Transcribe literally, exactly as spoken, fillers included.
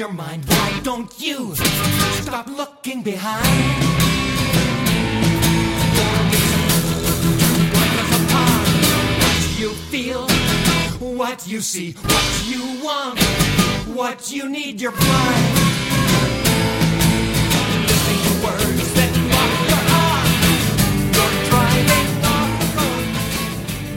your mind. Why don't you stop looking behind? What you feel, what you see, what you want, what you need, you're blind.